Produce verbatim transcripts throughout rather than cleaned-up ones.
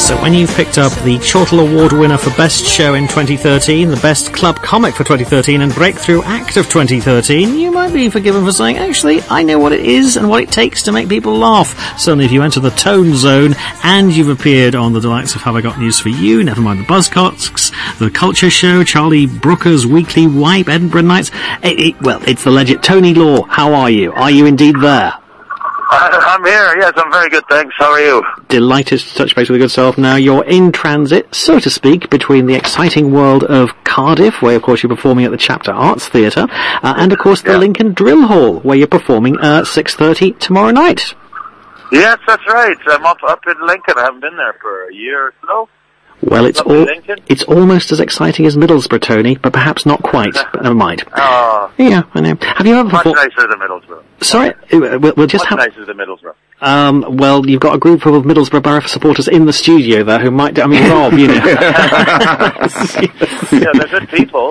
So when you've picked up the Chortle Award winner for Best Show in twenty thirteen, the Best Club Comic for twenty thirteen, and Breakthrough Act of twenty thirteen, you might be forgiven for saying, actually, I know what it is and what it takes to make people laugh. Certainly if you enter the Tone Zone and you've appeared on The Delights of Have I Got News for You, never mind the Buzzcocks, The Culture Show, Charlie Brooker's Weekly Wipe, Edinburgh Nights. It, it, well, it's the legend. Tony Law, how are you? Are you indeed there? I'm here, yes, I'm very good, thanks. How are you? Delighted to touch base with a good self. Now, you're in transit, so to speak, between the exciting world of Cardiff, where, of course, you're performing at the Chapter Arts Theatre, uh, and, of course, the yeah. Lincoln Drill Hall, where you're performing at six thirty tomorrow night. Yes, that's right. I'm up, up in Lincoln. I haven't been there for a year or so. Well, it's all, it's almost as exciting as Middlesbrough, Tony, but perhaps not quite. But never mind. Oh. Yeah, I know. Have you ever performed? Much nicer than Middlesbrough. Sorry, we'll, we'll just Much have... nicer than Middlesbrough. Um, well, you've got a group of Middlesbrough Borough supporters in the studio there who might... Do, I mean, Rob, you know. Yeah, they're good people.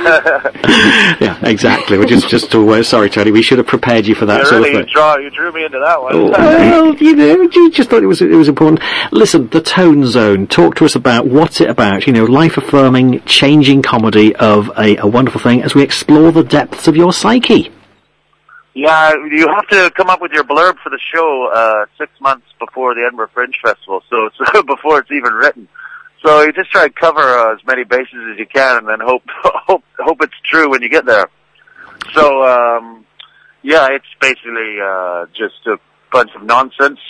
Yeah, exactly. We're just, just uh, sorry, Tony, we should have prepared you for that you sort really of thing. Draw, you drew me into that one. Oh, well, you know, you just thought it was, it was important. Listen, the Tone Zone, talk to us about what's it about, you know, life-affirming, changing comedy of a, a wonderful thing as we explore the depths of your psyche. Yeah, you have to come up with your blurb for the show uh, six months before the Edinburgh Fringe Festival, so it's before it's even written. So you just try to cover uh, as many bases as you can, and then hope hope hope it's true when you get there. So um, yeah, it's basically uh, just a bunch of nonsense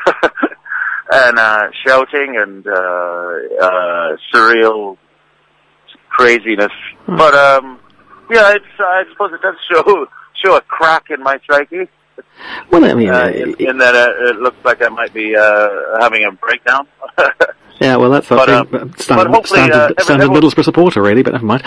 and uh, shouting and uh, uh, surreal craziness. Hmm. But um, yeah, it's uh, I suppose it does show. show a crack in my psyche. Well, I mean, uh, in, in that uh, it looks like I might be uh, having a breakdown. Yeah, well, that's but, um, standard, but standard, uh, standard everyone, Middlesbrough supporter, really, but never mind.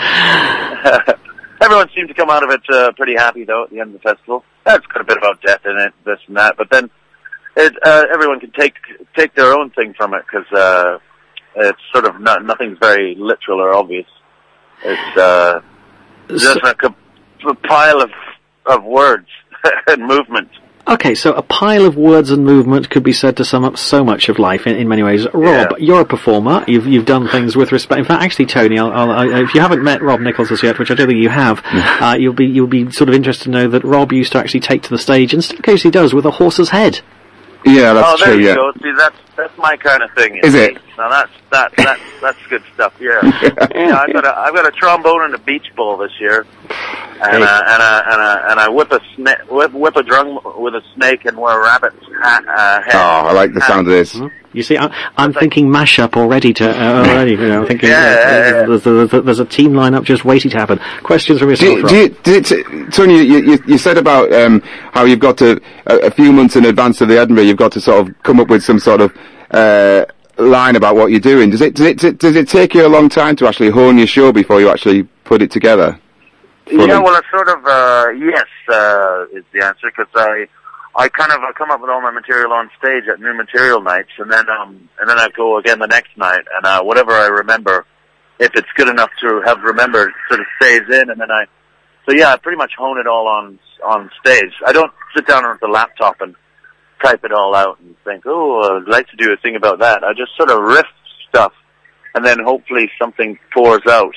Everyone seemed to come out of it uh, pretty happy, though, at the end of the festival. Uh, it's got a bit about death in it, this and that, but then it, uh, everyone can take take their own thing from it, because uh, it's sort of not, nothing's very literal or obvious. It's uh, just so, a, a pile of of words and movement. Okay, so a pile of words and movement could be said to sum up so much of life in, in many ways. Rob, yeah. You're a performer. You've you've done things with respect. In fact, actually, Tony, I'll, I'll, I, if you haven't met Rob Nichols as yet, which I don't think you have, uh, you'll be you'll be sort of interested to know that Rob used to actually take to the stage, and still occasionally does, with a horse's head. Yeah, that's oh, there true. You yeah. go. See, that's that's my kind of thing. Is it? Now that's that that that's good stuff. Yeah. yeah. yeah I've got a I've got a trombone and a beach bowl this year, and a, and a, and a, and I whip a sna- whip whip a drum with a snake and wear a rabbit's ha- uh, head. Oh, I like the sound of this. Mm-hmm. You see, I, I'm thinking mashup already. To uh, already, you know, I'm thinking yeah, uh, yeah, yeah. There's, there's, there's a team lineup just waiting to happen. Questions from yourself, do, do you, do you, Tony, you, you, you said about um, how you've got to a, a few months in advance of the Edinburgh, you've got to sort of come up with some sort of uh, line about what you're doing. Does it, does it does it take you a long time to actually hone your show before you actually put it together? Fully? Yeah, well, it's sort of uh, yes uh, is the answer, because I. I kind of I come up with all my material on stage at new material nights, and then um and then I go again the next night, and uh, whatever I remember, if it's good enough to have remembered, sort of stays in, and then I so yeah I pretty much hone it all on on stage. I don't sit down with the laptop and type it all out and think, oh, I'd like to do a thing about that. I just sort of riff stuff, and then hopefully something pours out.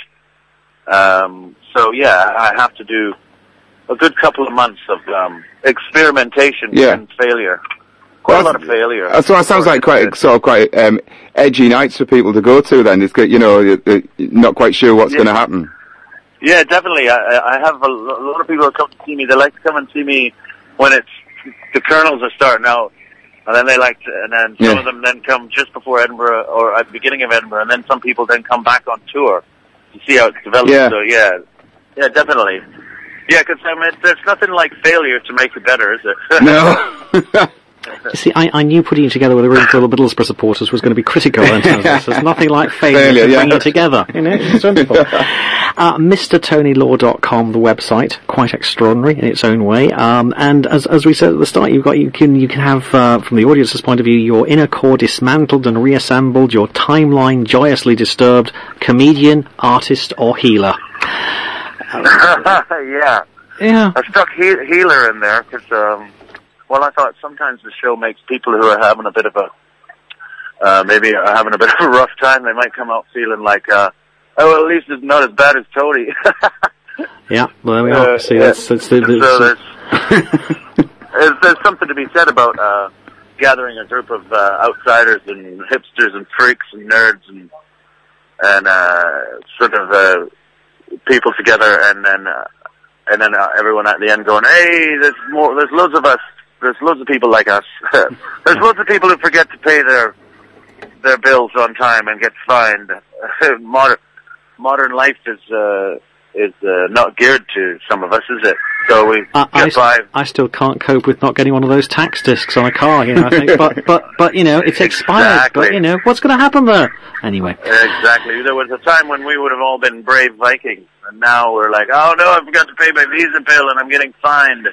Um, so yeah, I have to do a good couple of months of um, experimentation yeah. and failure. Quite well, a lot of failure. So it sounds like quite sort of quite um, edgy nights for people to go to. Then it's you know you're not quite sure what's yeah. going to happen. Yeah, definitely. I, I have a, a lot of people who come to see me. They like to come and see me when it's the kernels are starting out, and then they like to, and then some yeah. of them then come just before Edinburgh or at the beginning of Edinburgh, and then some people then come back on tour to see how it's developed. Yeah. So yeah, yeah, definitely. Yeah, because I mean, there's nothing like failure to make it better, is it? No. You see, I, I knew putting you together with a room full of Middlesbrough supporters was going to be critical in terms of this. There's nothing like failure, failure to yeah. bring you together. You know, it's wonderful. uh, Mr Tony Law dot com, the website, quite extraordinary in its own way. Um, and as as we said at the start, you've got you can you can have uh, from the audience's point of view your inner core dismantled and reassembled, your timeline joyously disturbed, comedian, artist, or healer. yeah. Yeah. I stuck he- healer in there because, um, well, I thought sometimes the show makes people who are having a bit of a uh, maybe are having a bit of a rough time, they might come out feeling like, uh, oh, well, at least it's not as bad as Tony. Yeah, well, there we are. Uh, See, that's, that's the, the, so there's, there's, there's something to be said about uh, gathering a group of uh, outsiders and hipsters and freaks and nerds and and uh, sort of uh, people together, and then uh, and then uh, everyone at the end going, "Hey, there's more. There's loads of us. There's loads of people like us. There's loads of people who forget to pay their their bills on time and get fined. modern modern life is." Uh, is uh, not geared to some of us, is it? So we uh, get I, by. I still can't cope with not getting one of those tax discs on a car, you know, I think. but, but, but, you know, it's expired, Exactly. but, you know, what's going to happen there? Anyway. Exactly. There was a time when we would have all been brave Vikings, and now we're like, oh no, I forgot to pay my Visa bill and I'm getting fined.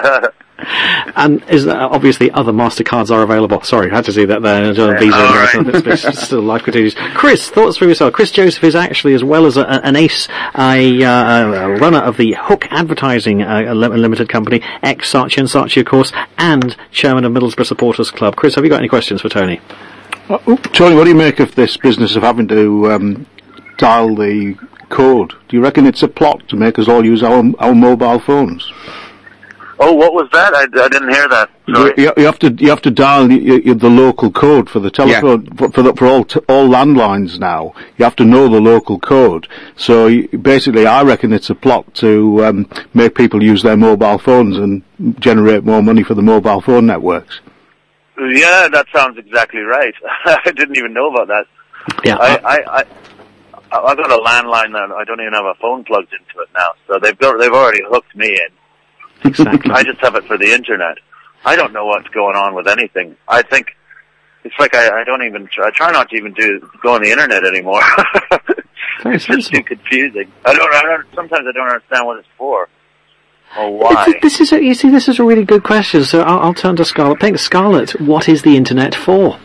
And is that, obviously other MasterCards are available. Sorry, I had to see that there. Uh, Visa, all right. it's, it's still life continues. Chris, thoughts for yourself. Chris Joseph is actually, as well as a, an ace, a, uh, a runner of the Hook Advertising uh, Limited Company, ex-Saatchi and Saatchi, of course, and chairman of Middlesbrough Supporters Club. Chris, have you got any questions for Tony? Uh, Tony, what do you make of this business of having to um, dial the code? Do you reckon it's a plot to make us all use our, our mobile phones? Oh, what was that? I, I didn't hear that. Sorry. You, you have to you have to dial the, you, the local code for the telephone yeah. for for, the, for all t- all landlines now. You have to know the local code. So you, basically, I reckon it's a plot to um, make people use their mobile phones and generate more money for the mobile phone networks. Yeah, that sounds exactly right. I didn't even know about that. Yeah, I, I, I, I've got a landline that I don't even have a phone plugged into it now. So they've got, they've already hooked me in. Exactly. I just have it for the internet. I don't know what's going on with anything. I think it's like I, I don't even try, I try not to even do go on the internet anymore. It's just too confusing. I don't, I don't. Sometimes I don't understand what it's for or why. This, this is a, you see, this is a really good question. So I'll, I'll turn to Scarlett. Think, Scarlett, what is the internet for?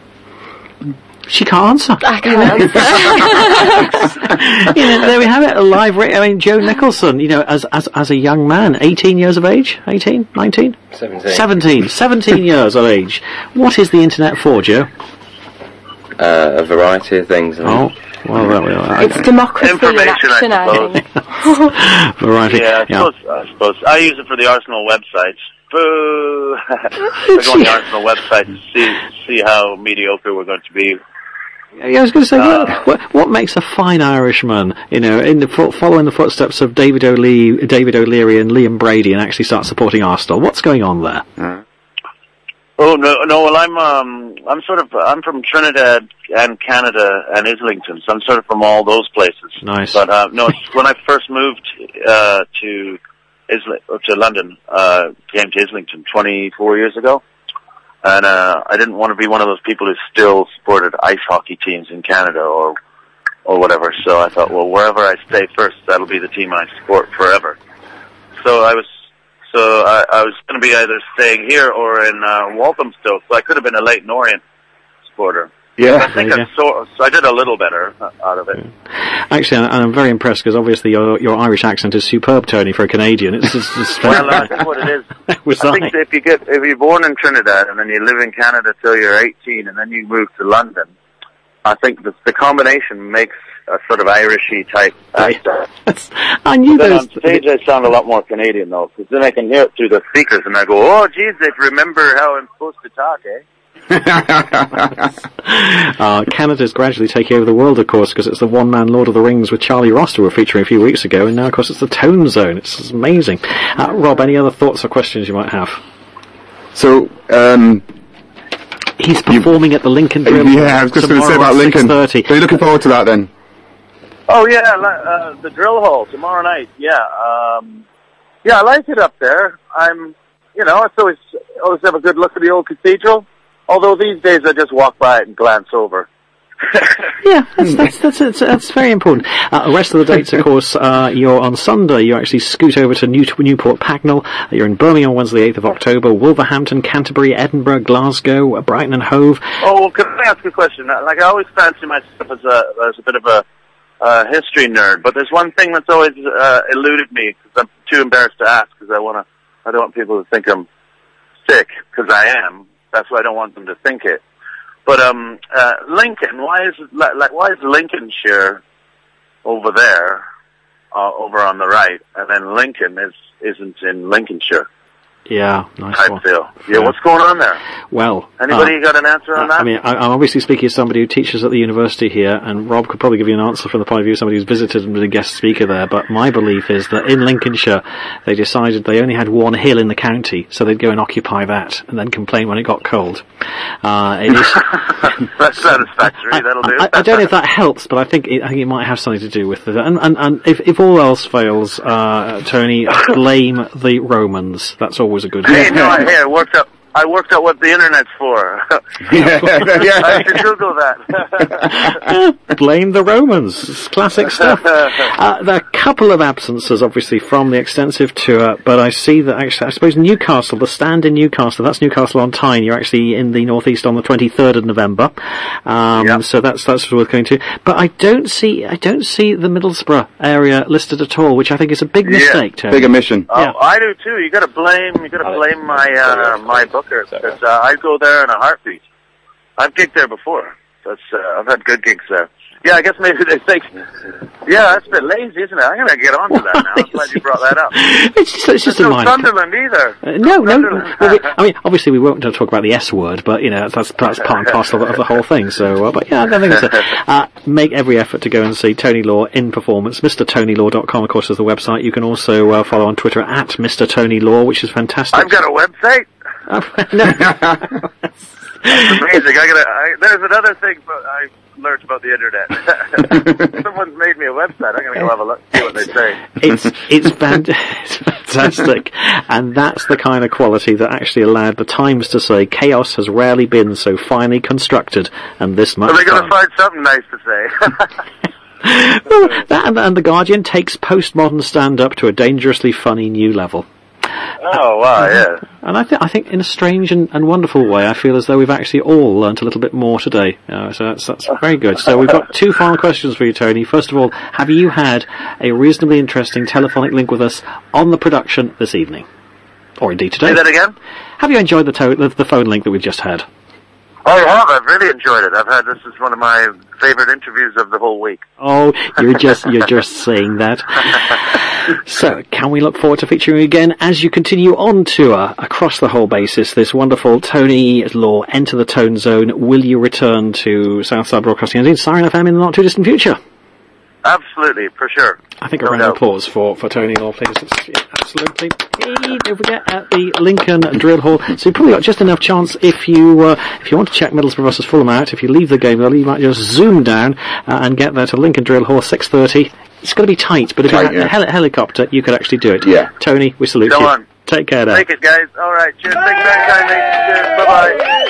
She can't answer. I can't answer. You know, there we have it, a live ra- I mean, Joe Nicholson, you know, as, as, as a young man, eighteen years of age? eighteen? nineteen? seventeen. seventeen. seventeen years of age. What is the internet for, Joe? Uh, a variety of things. I mean. Oh, well, there we are. It's democracy in Information, action, I I think. Variety. Yeah, I suppose, I suppose. I use it for the Arsenal website. Boo! I go on the Arsenal website to see, see how mediocre we're going to be. Yeah, I was going to say, Uh, what, what makes a fine Irishman, you know, in the fo- following the footsteps of David O'Lee, David O'Leary and Liam Brady, and actually start supporting Arsenal? What's going on there? Uh, oh no, no. Well, I'm um, I'm sort of I'm from Trinidad and Canada and Islington, so I'm sort of from all those places. Nice. But uh, no, when I first moved uh, to Isli- or to London, uh, came to Islington twenty-four years ago. And, uh, I didn't want to be one of those people who still supported ice hockey teams in Canada or, or whatever. So I thought, well, wherever I stay first, that'll be the team I support forever. So I was, so I, I was going to be either staying here or in, uh, Walthamstow. So I could have been a Leyton Orient supporter. Yeah. I think I sort so I did a little better out of it. Actually, I'm very impressed because obviously your your Irish accent is superb, Tony, for a Canadian. It's just, it's Well, I think what it is, Was I I? think if you get, if you're born in Trinidad and then you live in Canada till you're eighteen and then you move to London, I think the, the combination makes a sort of Irishy type accent. I knew Then those. on stage I sound a lot more Canadian though, because then I can hear it through the speakers and I go, oh geez, they remember how I'm supposed to talk, eh? uh, Canada's gradually taking over the world, of course, because it's the one-man Lord of the Rings with Charlie Ross we were featuring a few weeks ago, and now, of course, it's the Tone Zone. It's, it's amazing. Uh, Rob, any other thoughts or questions you might have? So, um... He's performing you, at the Lincoln Drill. Yeah, I was just going to say about Lincoln. So you're looking forward to that, then? Oh, yeah, uh, the Drill Hall tomorrow night, yeah. Um, yeah, I like it up there. I'm, you know, I always, always have a good look at the old cathedral. Although these days I just walk by it and glance over. Yeah, that's that's that's that's, that's very important. Uh, the rest of the dates, of course, uh, you're on Sunday. You actually scoot over to New- Newport Pagnell. You're in Birmingham on Wednesday, the eighth of October. Wolverhampton, Canterbury, Edinburgh, Glasgow, Brighton and Hove. Oh, well, can I ask a question? Like, I always fancy myself as a as a bit of a uh, history nerd, but there's one thing that's always uh, eluded me because I'm too embarrassed to ask because I want to. I don't want people to think I'm sick because I am. That's why I don't want them to think it. But um, uh, Lincoln, why is it, like why is Lincolnshire over there, uh, over on the right, and then Lincoln is isn't in Lincolnshire? Yeah, nice I one. feel. Yeah, what's going on there? Well, anybody uh, got an answer on that? I mean, I, I'm obviously speaking as somebody who teaches at the university here, and Rob could probably give you an answer from the point of view of somebody who's visited and been a guest speaker there, but my belief is that in Lincolnshire, they decided they only had one hill in the county, so they'd go and occupy that, and then complain when it got cold. Uh, it is... That's satisfactory, I, that'll do. I, I don't know if that helps, but I think it, I think it might have something to do with it. And, and, and if, if all else fails, uh, Tony, blame the Romans. That's always a good Hey, thing. no, I, hey, I worked out. I worked out what the internet's for. yeah, yeah. I should Google that. Blame the Romans. It's classic stuff. Uh, there are a couple of absences, obviously, from the extensive tour, but I see that actually, I suppose Newcastle, the stand in Newcastle, that's Newcastle on Tyne. You're actually in the northeast on the twenty-third of November. Um, yep. So that's, that's worth going to. But I don't see, I don't see the Middlesbrough area listed at all, which I think is a big mistake, yeah. Tony. Big omission. Oh, Yeah. I do too. You gotta blame, you gotta blame my, uh, my bookers, because, uh, I go there in a heartbeat. I've gigged there before. That's, uh, I've had good gigs there. Yeah, I guess maybe they think, yeah, that's a bit lazy, isn't it? I'm gonna get on to that now. I'm glad you brought that up. It's just, it's just There's a no minor. Sunderland either. Uh, no, no. Sunderland. Well, we, I mean, obviously, we won't talk about the S word, but you know that's that's part and parcel of, of the whole thing. So, uh, but yeah, I think it's a, uh, make every effort to go and see Tony Law in performance. Mr Tony Law dot com, of course, is the website. You can also uh, follow on Twitter at Mister Tony Law, which is fantastic. I've got a website. no. That's amazing. I gotta, I, there's another thing but I learned about the internet. Someone's made me a website. I'm gonna go have a look, see what they say. It's it's, fan- it's fantastic, and that's the kind of quality that actually allowed the Times to say chaos has rarely been so finely constructed, and this much. Are they gonna fun. find something nice to say? Well, that and, and the Guardian takes postmodern stand-up to a dangerously funny new level. Oh wow, yeah. And I think, I think, in a strange and, and wonderful way, I feel as though we've actually all learnt a little bit more today. Uh, so that's that's very good. So we've got two final questions for you, Tony. First of all, have you had a reasonably interesting telephonic link with us on the production this evening, or indeed today? Say that again. Have you enjoyed the, to- the the phone link that we've just had? I have. I've really enjoyed it. I've had this is one of my favorite interviews of the whole week. Oh, you're just you're just saying that. So, can we look forward to featuring you again as you continue on tour across the whole basis? This wonderful Tony Law, Enter the Tone Zone. Will you return to Southside Broadcasting and indeed Siren F M in the not too distant future? Absolutely, for sure. I think a No round of doubt. applause for, for Tony Law, please. It's, yeah, absolutely. Hey, don't forget at the Lincoln Drill Hall. So you've probably got just enough chance if you uh, if you want to check Middlesbrough versus Fulham out. If you leave the game early, you might just zoom down uh, and get there to Lincoln Drill Hall, six thirty. It's going to be tight, but if Tight, you had yeah. a heli- helicopter, you could actually do it. Yeah. Tony, we salute Go you. on. Take care now. Take it, guys. All right. Cheers. Thanks very kindly. Cheers. Bye bye.